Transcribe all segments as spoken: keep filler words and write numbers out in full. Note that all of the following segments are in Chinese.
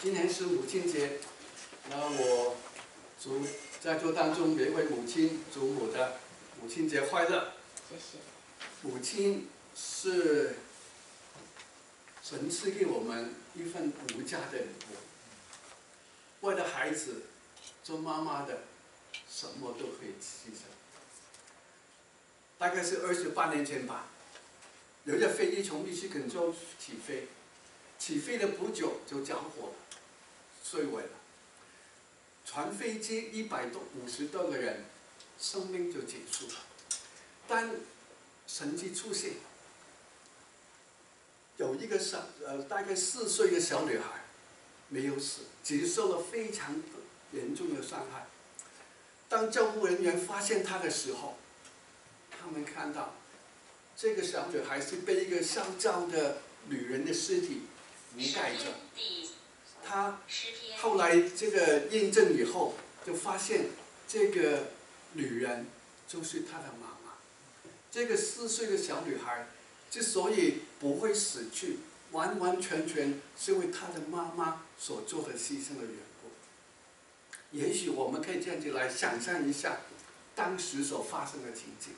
今年是母亲节，那我祝在座当中每一位母亲、祖母的母亲节快乐。 谢谢。 母亲是神赐给我们一份无价的礼物，为了孩子，做妈妈的什么都可以牺牲。大概是二十八年前吧，有一架飞机从密西根州起飞，起飞了不久就着火了，坠毁了。全飞机一百多五十多个人，生命就结束了。但神迹出现，有一个小呃大概四岁的小女孩没有死，只受了非常严重的伤害。当救护人员发现她的时候，他们看到这个小女孩是被一个烧焦的女人的尸体覆盖着。她后来这个验证以后，就发现这个女人就是她的妈妈。这个四岁的小女孩之所以不会死去，完完全全是为她的妈妈所做的牺牲的缘故。也许我们可以这样子来想象一下当时所发生的情景。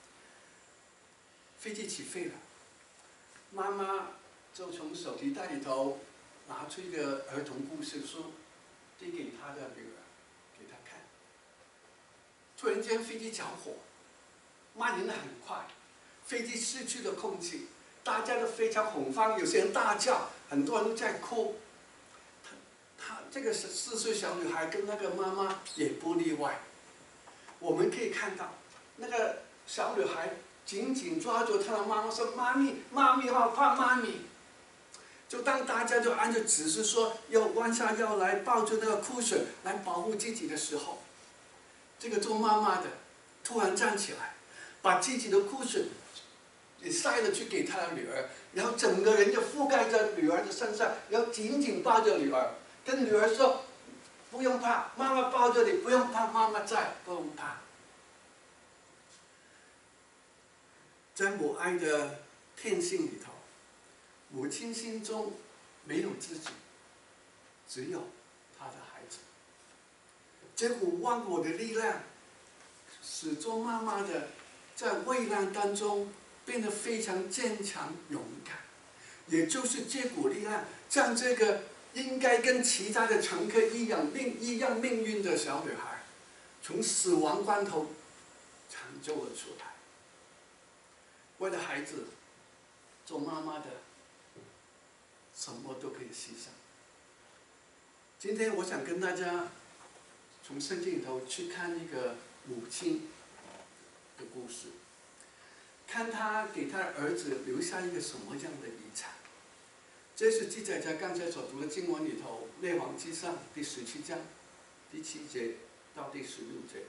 飞机起飞了，妈妈就从手提袋里头拿出一个儿童故事书，递给她的女儿，给她看。突然间，飞机着火，蔓延得很快，飞机失去了控制，大家都非常恐慌，有些人大叫，很多人都在哭。她，她这个四岁小女孩跟那个妈妈也不例外。我们可以看到，那个小女孩紧紧抓住她的妈妈说：“妈咪，妈咪，好怕妈咪。”就当大家就按照指示说要弯下腰来抱住那个枯水来保护自己的时候，这个做妈妈的突然站起来，把自己的枯水也塞了去给他的女儿，然后整个人就覆盖在女儿的身上，然后紧紧抱着女儿，跟女儿说：“不用怕，妈妈抱着你，不用怕，妈妈在，不用怕。”在母爱的天性里头，母亲心中没有自己，只有她的孩子。这股忘我的力量，使做妈妈的在危难当中变得非常坚强勇敢。也就是这股力量，将这个应该跟其他的乘客一样命一样命运的小女孩，从死亡关头抢救了出来。为了孩子，做妈妈的什么都可以牺牲。今天我想跟大家从圣经里头去看一个母亲的故事，看她给她儿子留下一个什么样的遗产。这是记载在刚才所读的经文里头，《列王纪上》第十七章第七节到第十六节。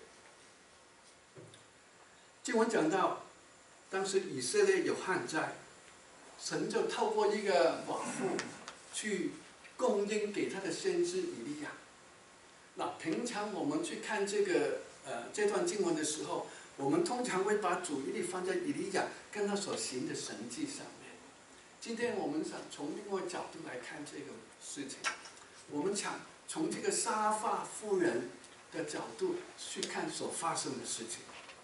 经文讲到，当时以色列有旱灾，神就透过一个寡妇去供应给他的先知以利亚。那平常我们去看这个呃这段经文的时候，我们通常会把注意力放在以利亚跟他所行的神迹上面。今天我们想从另外角度来看这个事情，我们想从这个撒勒法妇人的角度去看所发生的事情。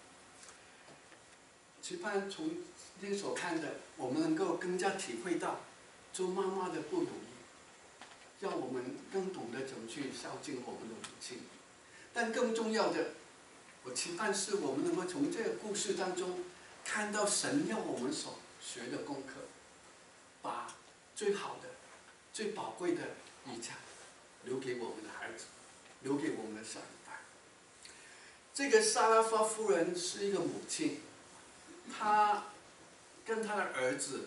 期盼从今天所看的，我们能够更加体会到做妈妈的不容易，让我们更懂得怎么去孝敬我们的母亲。但更重要的，我期盼是我们能够从这个故事当中看到神要我们所学的功课，把最好的、最宝贵的遗产留给我们的孩子，留给我们的下一代。这个撒勒法夫人是一个母亲，她跟她的儿子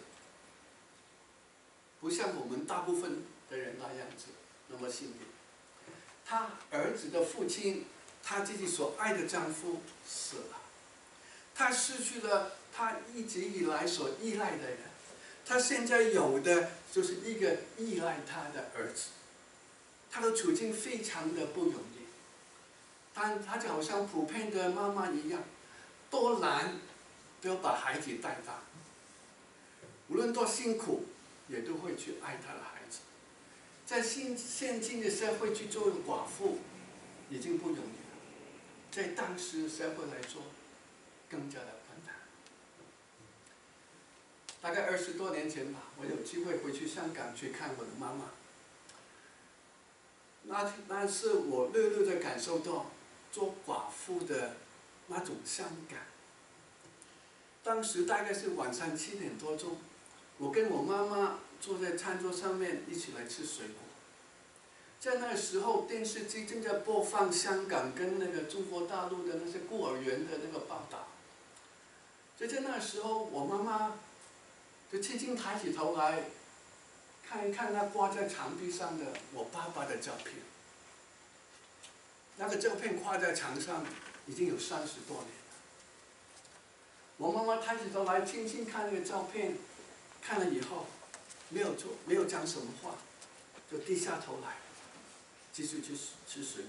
不像我们大部分的人那样子那么幸运。她儿子的父亲，她自己所爱的丈夫死了，她失去了她一直以来所依赖的人，她现在有的就是一个依赖她的儿子。她的处境非常的不容易，但她就好像普遍的妈妈一样，多难都要把孩子带大，无论多辛苦，也都会去爱她的孩子。 在现现今的社会去做寡妇，已经不容易了，在当时社会来说，更加的困难。大概二十多年前吧，我有机会回去香港去看我的妈妈。那那是我略略的感受到做寡妇的那种伤感。当时大概是晚上七点多钟，我跟我妈妈坐在餐桌上面一起来吃水果。在那个时候，电视机正在播放香港跟那个中国大陆的那些孤儿园的那个报道。就在那个时候，我妈妈就轻轻抬起头来，看一看那挂在墙壁上的我爸爸的照片。那个照片挂在墙上已经有三十多年了。我妈妈抬起头来，轻轻看那个照片，看了以后，没有做，没有讲什么话，就低下头来，继续去吃水果。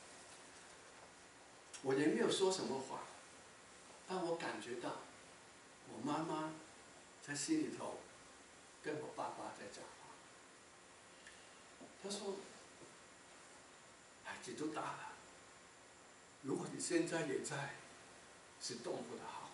我也没有说什么话，但我感觉到，我妈妈在心里头跟我爸爸在讲话。她说：“孩子都大了，如果你现在也在，是多么的好。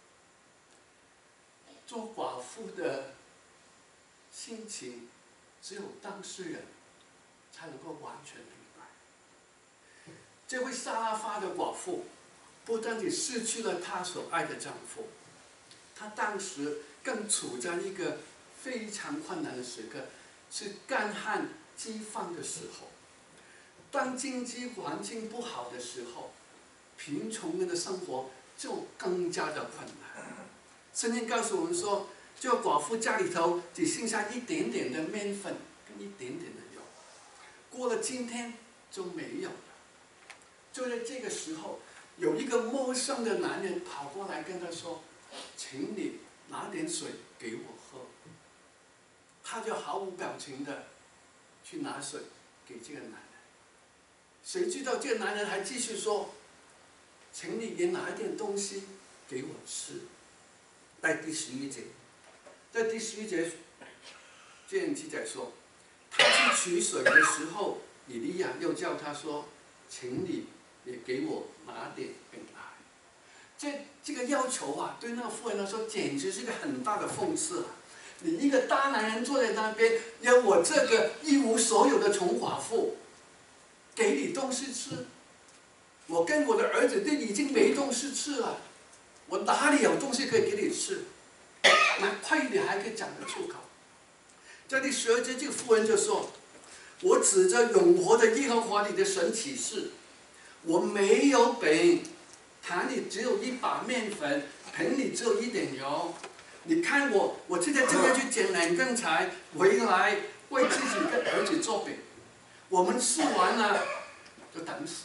做寡妇的心情，只有当事人才能够完全明白。这位撒拉法的寡妇，不但仅失去了她所爱的丈夫，她当时更处在一个非常困难的时刻，是干旱饥荒的时候。当经济环境不好的时候，贫穷人的生活就更加的困难。圣经告诉我们说，这个寡妇家里头只剩下一点点的面粉跟一点点的油，过了今天就没有了。就在这个时候，有一个陌生的男人跑过来跟她说：“请你拿点水给我喝。”她就毫无表情的去拿水给这个男人。谁知道这个男人还继续说：“请你也拿一点东西给我吃。”在第十一节，在第十一节这样记载说，他去取水的时候，以利亚又叫他说：“请你也给我拿点饼来。”这这个要求啊，对那个妇人来说，简直是个很大的讽刺啊！你一个大男人坐在那边，要我这个一无所有的穷寡妇给你东西吃，我跟我的儿子都已经没东西吃了。我哪里有东西可以给你吃？那快一点还可以讲得出口。在第十二节，这个妇人就说：“我指着永活的耶和华你的神起誓，我没有饼，坛里只有一把面粉，盆里只有一点油。你看我，我现在正要去捡两根柴回来，为自己跟儿子做饼。我们吃完了，就等死。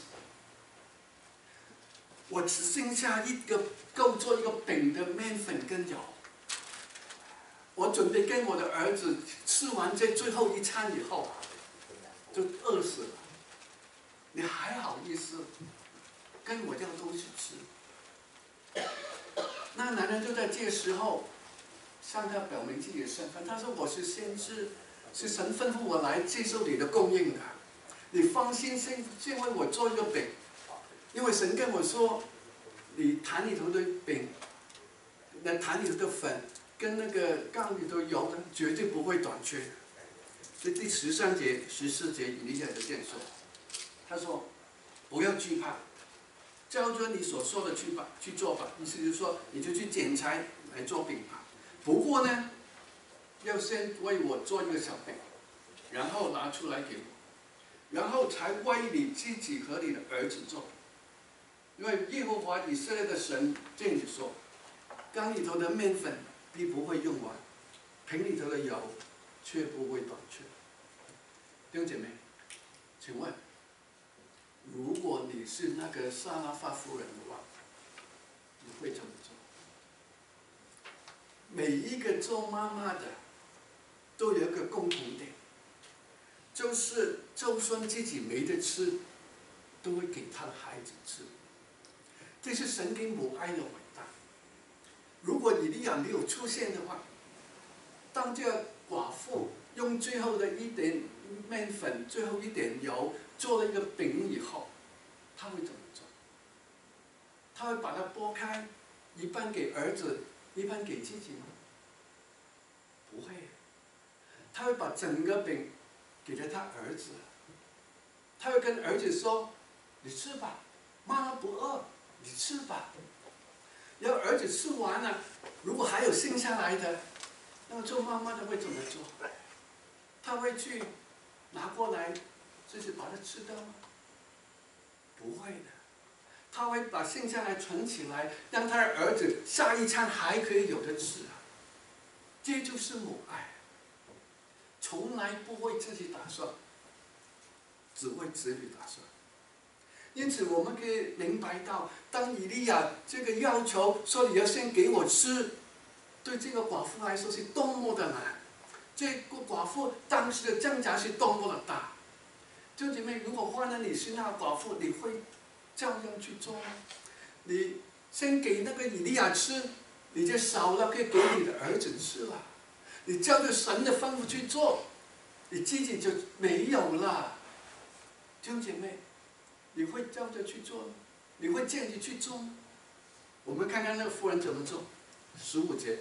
我只剩下一个够做一个饼的面粉跟油，我准备跟我的儿子吃完这最后一餐以后，就饿死了。你还好意思跟我要东西吃？”那男人就在这个时候向他表明自己的身份，他说：“我是先知，是神吩咐我来接受你的供应的。你放心，先先为我做一个饼。因为神跟我说，你坛里头的饼，那坛里头的粉，跟那个缸里头油的，绝对不会短缺。”这第十三节、十四节，以利亚就这样说。他说：“不要惧怕，照着你所说的去吧，去做吧。意思就是说，你就去捡柴来做饼吧。不过呢，要先为我做一个小饼，然后拿出来给我，然后才为你自己和你的儿子做。因为耶和华以色列的神这样子说：缸里头的面粉必不会用完，瓶里头的油却不会短缺。”弟兄姐妹，请问，如果你是那个撒拉法夫人的话，你会怎么做？每一个做妈妈的都有一个共同点，就是就算自己没得吃，都会给他的孩子吃。这是神给母爱的伟大。如果以利亚没有出现的话，当这个寡妇用最后的一点面粉、最后一点油做了一个饼以后，他会怎么做？他会把它剥开，一半给儿子，一半给自己吗？不会，他会把整个饼给了他儿子。他会跟儿子说：“你吃吧，妈妈不饿，你吃吧。”然后儿子吃完了，如果还有剩下来的，那么做妈妈的会怎么做？他会去拿过来，自己把它吃掉吗？不会的，他会把剩下来存起来，让他的儿子下一餐还可以有的吃啊。这就是母爱，从来不为自己打算，只为子女打算。因此，我们可以明白到，当以利亚这个要求说你要先给我吃，对这个寡妇来说是多么的难。这个寡妇当时的挣扎是多么的大。弟兄姐妹，如果换了你是那个寡妇，你会照样去做吗？你先给那个以利亚吃，你就少了可以给你的儿子吃了。你照着神的吩咐去做，你自己就没有了。弟兄姐妹，你会照着去做吗？你会这样子去做吗？我们看看那个妇人怎么做。十五节，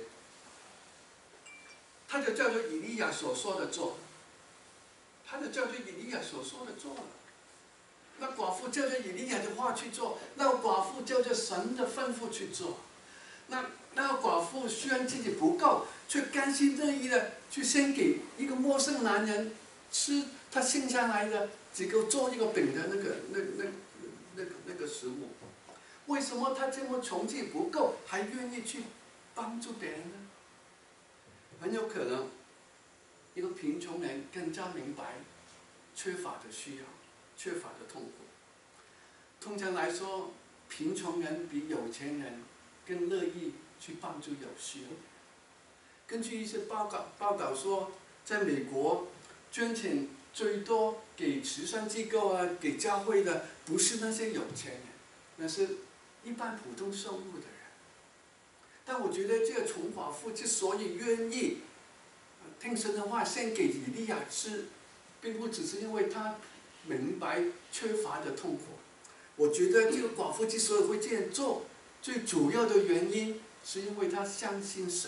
他就照着以利亚所说的做，他就照着以利亚所说的做了。那寡妇照着以利亚的话去做，那寡妇照着神的吩咐去做。那那寡妇虽然自己不够，却甘心乐意的去先给一个陌生男人吃他剩下来的只够做一个饼的那个那那那个那个食物。为什么他这么穷尽不够，还愿意去帮助别人呢？很有可能，一个贫穷人更加明白缺乏的需要，缺乏的痛苦。通常来说，贫穷人比有钱人更乐意去帮助有需要。根据一些报告报道说，在美国捐钱最多给慈善机构啊、给教会的，不是那些有钱人，那是一般普通收入的人。但我觉得这个穷寡妇之所以愿意听神的话，先给以利亚吃，并不只是因为她明白缺乏的痛苦。我觉得这个寡妇之所以会这样做，最主要的原因是因为她相信神。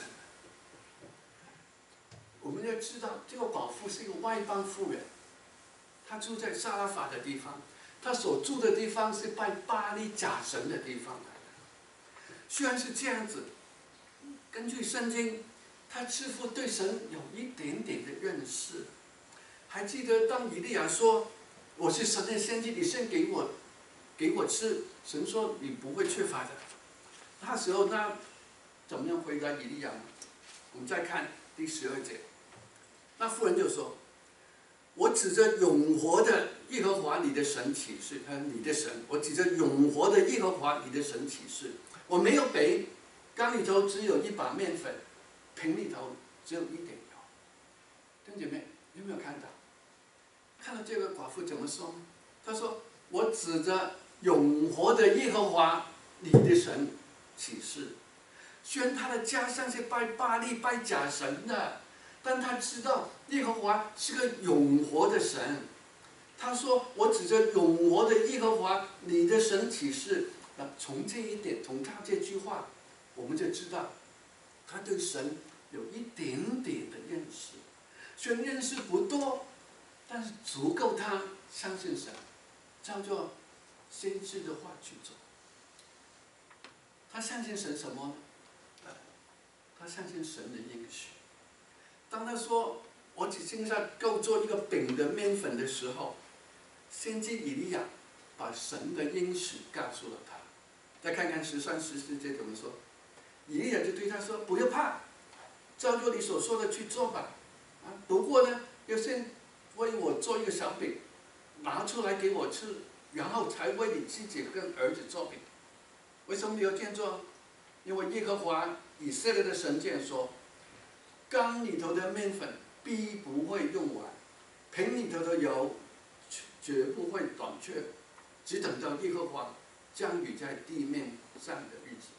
我们要知道，这个寡妇是一个外邦妇人，她住在撒拉法的地方，她所住的地方是拜巴力假神的地方来的。虽然是这样子，根据圣经，她似乎对神有一点点的认识。还记得当以利亚说：“我是神的先知，你先给我，给我吃。”神说：“你不会缺乏的。”那时候他怎么样回答以利亚呢？我们再看第十二节，那妇人就说：“我指着永活的耶和华你的神起誓，他你的神，我指着永活的耶和华你的神起誓，我没有饼，缸里头只有一把面粉，瓶里头只有一点油。”弟兄姐妹，有没有看到？看到这个寡妇怎么说？她说：“我指着永活的耶和华你的神起誓。”虽然他的家乡是拜巴力、拜假神的，但他知道耶和华是个永活的神。他说：“我指着永活的耶和华你的神起誓。”那从这一点，从他这句话，我们就知道他对神有一点点的认识。虽然认识不多，但是足够他相信神，照着先知的话去做。他相信神什么呢？他相信神的应许。当他说“我只剩下够做一个饼的面粉”的时候，先知以利亚把神的应许告诉了他。再看看十三、十四节怎么说。以利亚就对他说：“不要怕，照着你所说的去做吧。啊，不过呢，要先为我做一个小饼，拿出来给我吃，然后才为你自己跟儿子做饼。”为什么你要这样做？因为耶和华以色列的神这样说：“缸里头的面粉必不会用完，瓶里头的油绝不会短缺，只等到耶和华降雨在地面上的日子。”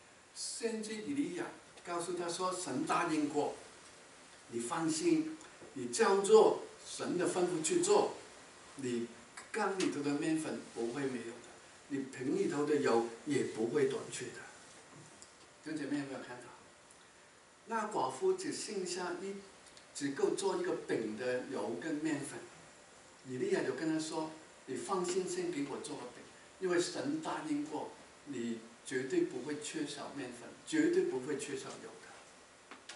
先知以利亚告诉他说：“神答应过，你放心， 你照做神的吩咐去做，你缸里头的面粉不会没有的，你瓶里头的油也不会短缺的。弟兄姐妹有没有看到？那寡妇只剩下一，只够做一个饼的油跟面粉。以利亚就跟他说：“你放心，先给我做个饼，因为神答应过，你绝对不会缺少面粉，绝对不会缺少油的。”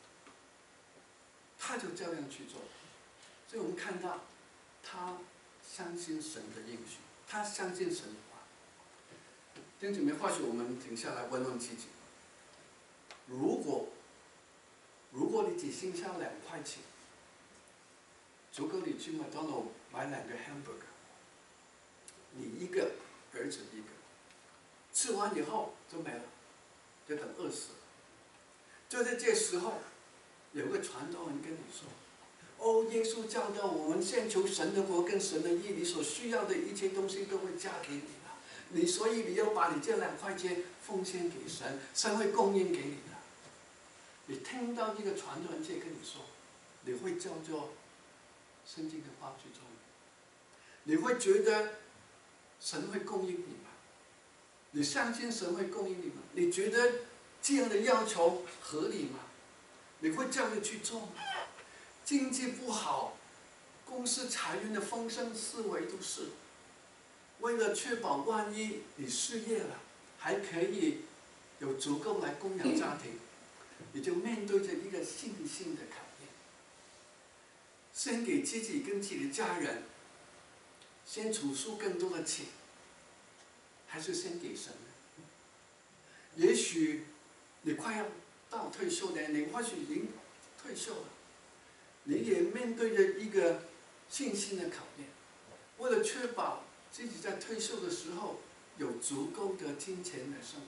他就这样去做。所以我们看到，他相信神的应许，他相信神的话。弟兄姐妹，或许我们停下来问问自己：如果如果你只剩下两块钱，足够你去麦当劳买两个 hamburger， 你一个，儿子一个，吃完以后就没了，就等饿死了。就在这时候，有个传道人跟你说：“哦，耶稣教导我们先求神的国跟神的义，你所需要的一切东西都会加给你的。你所以你要把你这两块钱奉献给神，神会供应给你的。”你听到这个传道人这跟你说，你会照做圣经的话去做吗？你会觉得神会供应你吗？你相信神会供应你吗？你觉得这样的要求合理吗？你会这样的去做吗？经济不好，公司裁员的风声四围都是，为了确保万一你失业了，还可以有足够来供养家庭，你就面对着一个信心的考验。先给自己跟自己的家人，先储蓄更多的钱，还是先给神呢？也许你快要到退休年龄，或许已经退休了，你也面对着一个信心的考验。为了确保自己在退休的时候有足够的金钱来生活，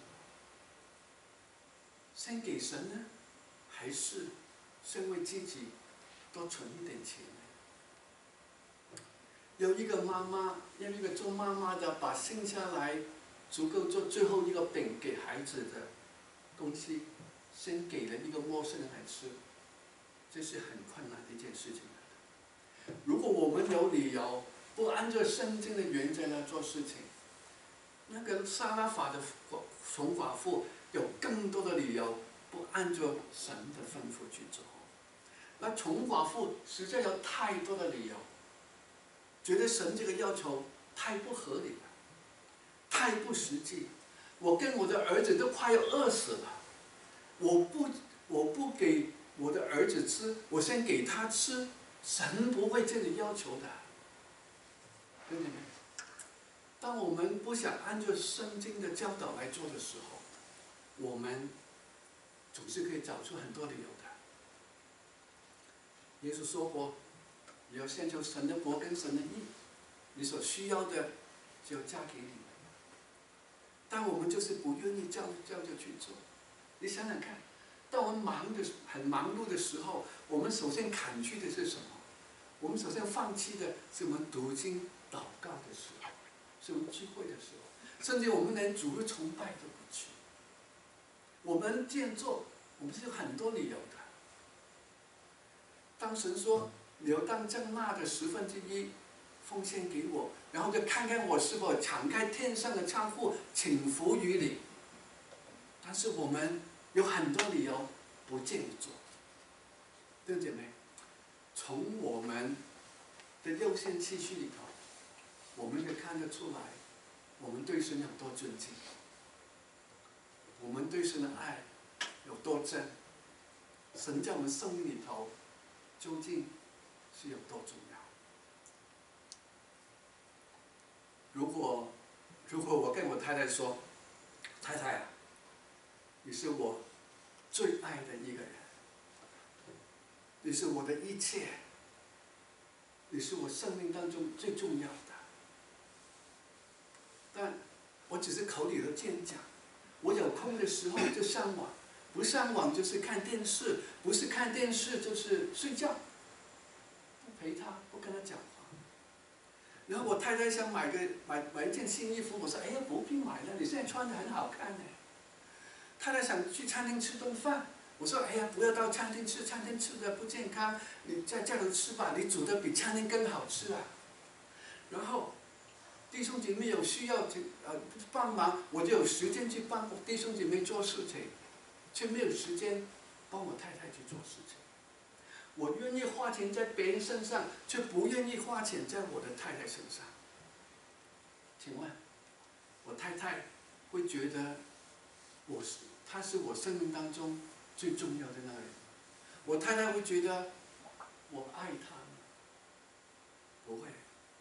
先给神呢，还是先为自己多存一点钱呢？有一个妈妈，有一个做妈妈的，把剩下来足够做最后一个饼给孩子的东西，先给了一个陌生人来吃，这是很困难的一件事情。如果我们有理由不按照圣经的原则来做事情，那个撒拉法的穷寡妇有更多的理由不按照神的吩咐去做。那穷寡妇实在有太多的理由，觉得神这个要求太不合理了，太不实际。我跟我的儿子都快要饿死了，我不我不给我的儿子吃，我先给他吃，神不会这样要求的。对不对？当我们不想按照圣经的教导来做的时候，我们总是可以找出很多理由的。耶稣说过，你要先求神的国跟神的义，你所需要的就要加给你。但我们就是不愿意照照着去做。你想想看，当我们忙的很忙碌的时候，我们首先砍去的是什么？我们首先放弃的是我们读经祷告的时候，是我们聚会的时候，甚至我们连主日崇拜都不去。我们这样做，我们是有很多理由的。当神说你要当正纳的十分之一奉献给我，然后就看看我是否敞开天上的仓库，倾福于你。但是我们有很多理由不这样做。弟兄姐妹，从我们的优先次序里头，我们可以看得出来，我们对神有多尊敬，我们对神的爱有多真，神在我们生命里头究竟是有多重要。如果如果我跟我太太说，太太啊，你是我最爱的一个人，你是我的一切，你是我生命当中最重要的。但我只是口里头这样讲，我有空的时候就上网，不上网就是看电视，不是看电视就是睡觉，不陪他，不跟他讲话。然后我太太想买个买买一件新衣服，我说哎呀不必买了，你现在穿得很好看呢。太太想去餐厅吃顿饭， 我说哎呀，不要到餐厅吃，餐厅吃的不健康，你在家里吃吧，你煮的比餐厅更好吃啊。然后弟兄姐妹有需要呃帮忙，我就有时间去帮弟兄姐妹做事情，却没有时间帮我太太去做事情。我愿意花钱在别人身上，却不愿意花钱在我的太太身上。请问，我太太会觉得我是她是我生命当中最重要的那个人？我太太会觉得我爱她吗？不会。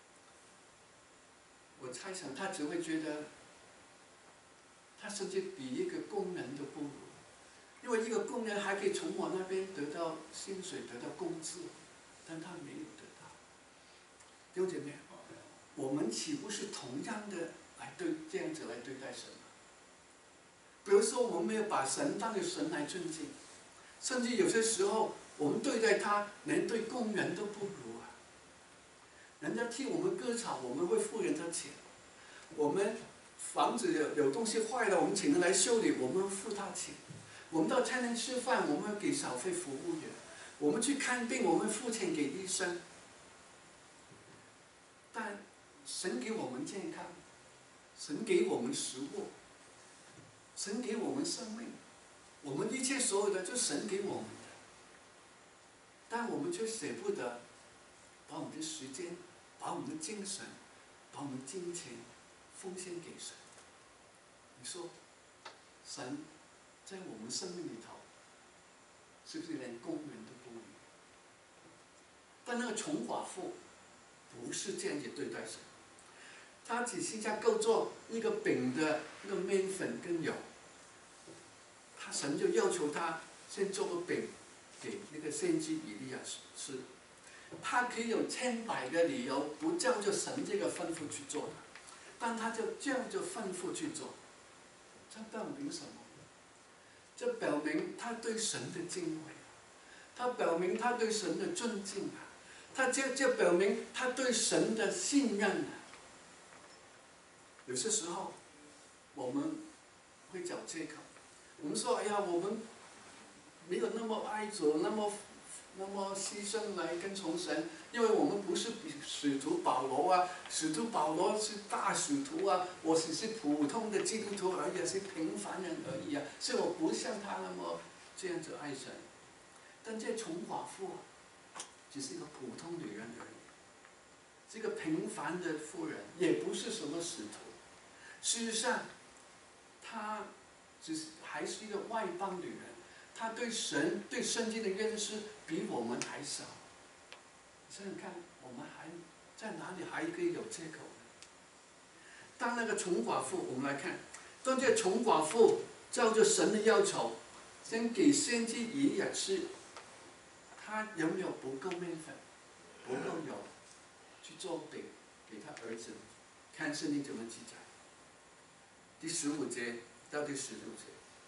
我猜想她只会觉得，她甚至比一个工人都不如，因为一个工人还可以从我那边得到薪水，得到工资，但她没有得到。弟兄姐妹，我们岂不是同样的来对这样子来对待神吗？比如说，我们没有把神当作神来尊敬，甚至有些时候我们对待他，连对工人都不如啊。人家替我们割草，我们会付人家钱；我们房子有有东西坏了，我们请人来修理，我们会付他钱；我们到餐厅吃饭，我们会给小费服务员；我们去看病，我们付钱给医生。但神给我们健康，神给我们食物，神给我们生命，我们一切所有的就神给我们的，但我们却舍不得把我们的时间、把我们的精神、把我们的金钱奉献给神。你说，神在我们生命里头，是不是连工人都不如？但那个穷寡妇不是这样子对待神，他只剩下够做一个饼的那个面粉跟油，他神就要求他先做个饼给那个先知以利亚吃。他可以有千百个理由不照着神这个吩咐去做的，但他就照着吩咐去做，这表明什么？这表明他对神的敬畏，他表明他对神的尊敬啊，他这这表明他对神的信任啊。有些时候，我们会找借口，我们说：“哎呀，我们没有那么爱主，那么那么牺牲来跟从神，因为我们不是使徒保罗啊，使徒保罗是大使徒啊，我只是普通的基督徒而已，是平凡人而已啊，所以我不像他那么这样子爱神。”但这穷寡妇啊，只是一个普通女人而已，是一个平凡的妇人，也不是什么使徒。事实上，她只是还是一个外邦女人，她对神、对圣经的认识比我们还少。想想看，我们还在哪里还可以有借口呢？当那个穷寡妇，我们来看，当这穷寡妇照着神的要求，先给先知以利亚吃，她有没有不够面粉、不够油去做饼给他儿子？看圣经怎么记载。第十五节到第十六节，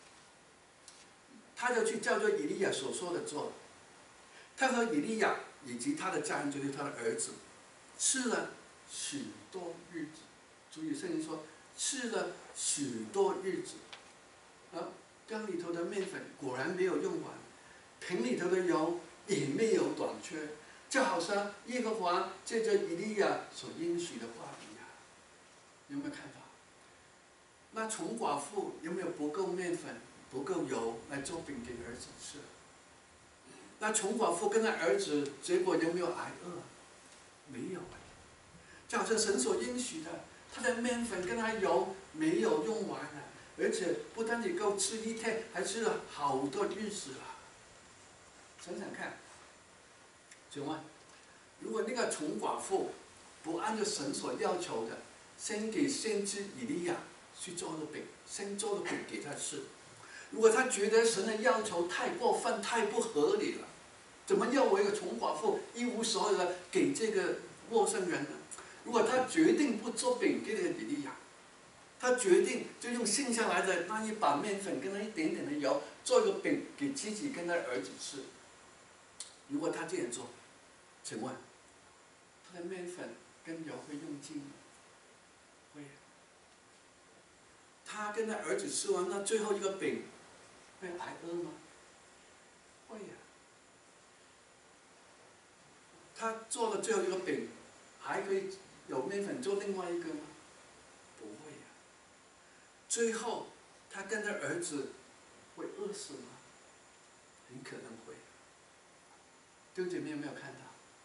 他就去照着以利亚所说的做了。他和以利亚以及他的家人，就是他的儿子，吃了许多日子。注意，圣经说吃了许多日子。啊，缸里头的面粉果然没有用完，瓶里头的油也没有短缺，就好像耶和华借着以利亚所应许的话一样。有没有看法？那穷寡妇有没有不够面粉、不够油来做饼给儿子吃？那穷寡妇跟他儿子，结果有没有挨饿？没有。就好像神所应许的，他的面粉跟他油没有用完了，而且不但你够吃一天，还吃了好多日子了。想想看，请问，如果那个穷寡妇不按照神所要求的，先给先知以利亚去做个饼，先做个饼给他吃。如果他觉得神的要求太过分、太不合理了，怎么要我一个穷寡妇一无所有的给这个陌生人呢？如果他决定不做饼给这个以利亚，他决定就用剩下来的那一把面粉跟那一点点的油做一个饼给自己跟他儿子吃。如果他这样做，请问他的面粉跟油会用尽吗？会。他跟他儿子吃完那最后一个饼，会挨饿吗？ 他做了最后一个饼，还可以有面粉做另外一个吗？不会呀、啊。最后，他跟他儿子会饿死吗？很可能会。弟兄姐妹有没有看到？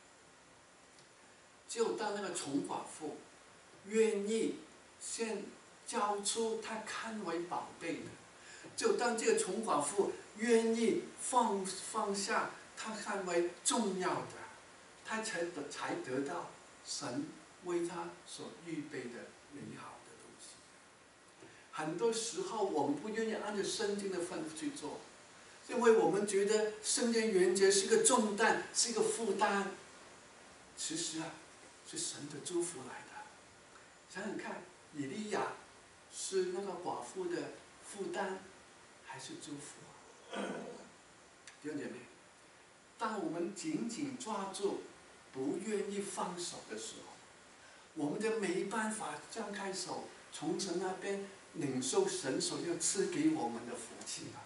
只有当那个穷寡妇愿意先交出他看为宝贝的，只有当这个穷寡妇愿意放放下他看为重要的，他才得才得到神为他所预备的美好的东西。很多时候我们不愿意按照圣经的吩咐去做，因为我们觉得圣经原则是个重担，是一个负担。其实啊，是神的祝福来的。想想看，以利亚是那个寡妇的负担，还是祝福啊？弟兄姐妹，当我们紧紧抓住，不愿意放手的时候，我们就没办法张开手，从神那边领受神所要赐给我们的福气了。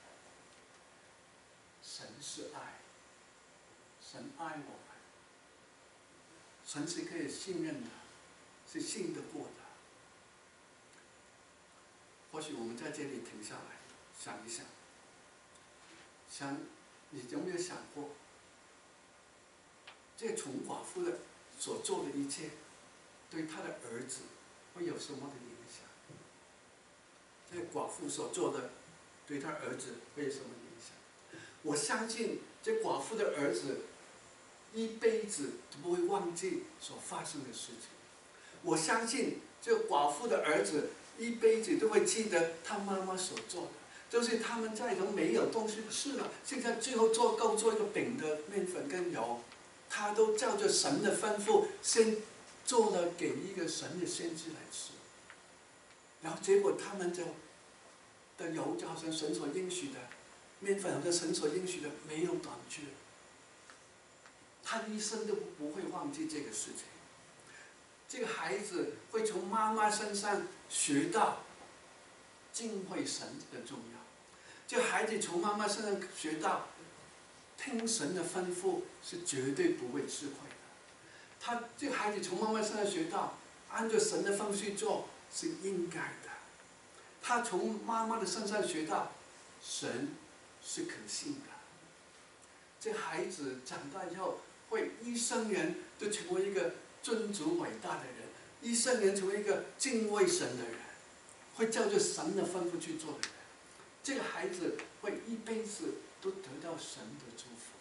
神是爱，神爱我们，神是可以信任的，是信得过的。或许我们在这里停下来想一想，想你有没有想过，这个穷寡妇的所做的一切，对他的儿子会有什么的影响？这个寡妇所做的，对他儿子会有什么影响？我相信这寡妇的儿子一辈子都不会忘记所发生的事情。我相信这个寡妇的儿子一辈子都会记得他妈妈所做的，就是他们家里头没有东西吃了，现在最后做够做一个饼的面粉跟油，他都照着神的吩咐先做了给一个神的先知来吃，然后结果他们就的油就好像神所应许的，面粉好像神所应许的没有短缺，他一生都不会忘记这个事情。这个孩子会从妈妈身上学到敬畏神的重要，这孩子从妈妈身上学到听神的吩咐是绝对不会吃亏的。他这个孩子从妈妈身上学到按照神的吩咐去做是应该的。他从妈妈的身上学到神是可信的。这孩子长大以后会一生人都成为一个尊主伟大的人，一生人成为一个敬畏神的人，会照着神的吩咐去做的人。这个孩子会一辈子都得到神的祝福。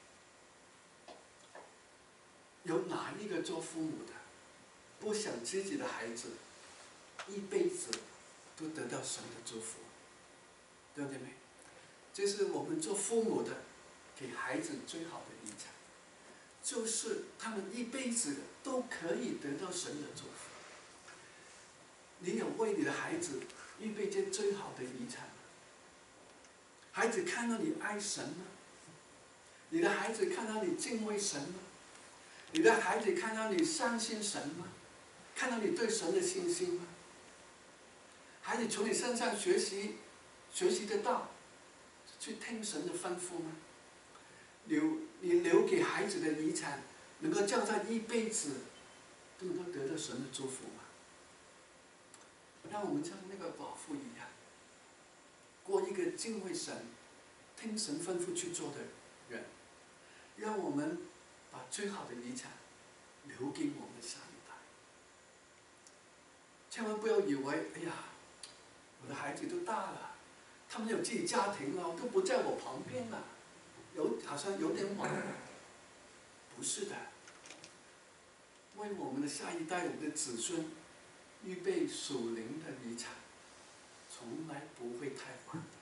有哪一个做父母的不想自己的孩子一辈子都得到神的祝福？对不对？这是我们做父母的给孩子最好的遗产，就是他们一辈子都可以得到神的祝福。你有为你的孩子预备这最好的遗产吗？孩子看到你爱神吗？你的孩子看到你敬畏神吗？你的孩子看到你相信神吗？看到你对神的信心吗？孩子从你身上学习学习得到去听神的吩咐吗？留你留给孩子的遗产，能够叫他一辈子都能够得到神的祝福吗？让我们像那个寡妇一样，过一个敬畏神、听神吩咐去做的人。让我们把最好的遗产留给我们的下一代。千万不要以为，哎呀，我的孩子都大了，他们有自己家庭了，都不在我旁边了，有好像有点晚了。不是的，为我们的下一代、我们的子孙预备属灵的遗产，从来不会太晚的。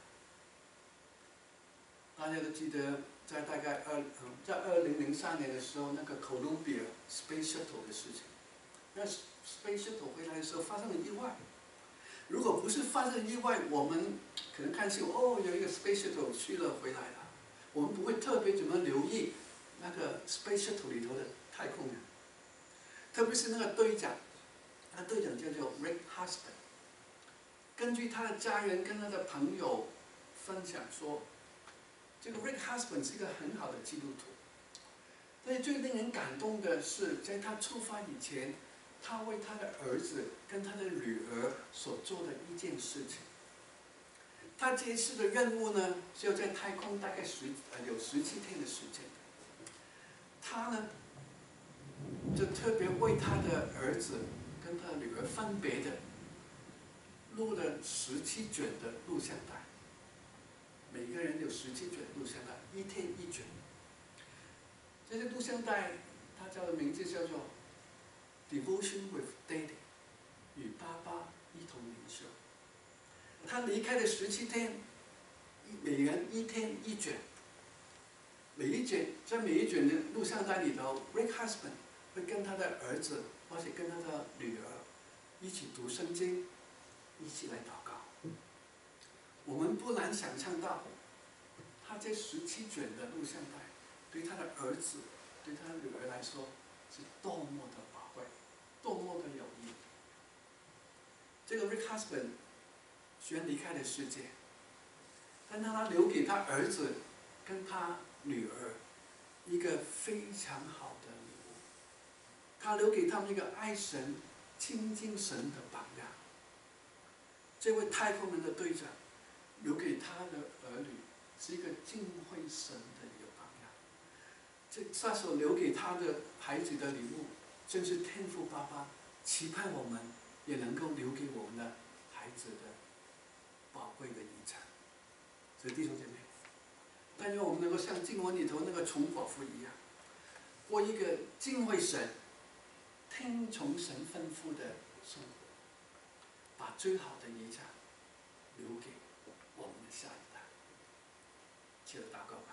大家都记得，在大概二在二零零三年的时候，那个 Columbia Space Shuttle 的事情，那 Space Shuttle 回来的时候发生了意外。如果不是发生意外，我们可能看新闻，哦，有一个 Space Shuttle 去了回来了，我们不会特别怎么留意那个 Space Shuttle 里头的太空人，特别是那个队长，那队长叫做 Rick Husband。根据他的家人跟他的朋友分享说，这个 Rick Husband 是一个很好的基督徒， 但是最令人感动的是，在他出发以前，他为他的儿子跟他的女儿所做的一件事情。他这一次的任务呢，是要在太空大概十呃有十七天的时间。他呢，就特别为他的儿子跟他的女儿分别的录了十七卷的录像带，每个人有十七卷录像带，一天一卷。这些录像带，它叫的名字叫做 Devotion with Daddy， 与爸爸一同灵修。他离开的十七天，每人一天一卷。每一卷，在每一卷的录像带里头 ，Rick Husband 会跟他的儿子或者跟他的女儿一起读圣经，一起来祷告。我们不难想象到，他这十七卷的录像带，对他的儿子、对他的女儿来说，是多么的宝贵，多么的有意义。这个 Rick Husband 虽然离开了世界，但他留给他儿子跟他女儿一个非常好的礼物，他留给他们一个爱神、亲近神的榜样。这位太空人的队长留给他的儿女是一个敬畏神的一个榜样。这他所留给他的孩子的礼物，正是天父爸爸期盼我们也能够留给我们的孩子的宝贵的遗产。所以弟兄姐妹，但愿我们能够像经文里头那个穷寡妇一样，过一个敬畏神、听从神吩咐的生活，把最好的遗产留给我们的下一代。接着祷告吧。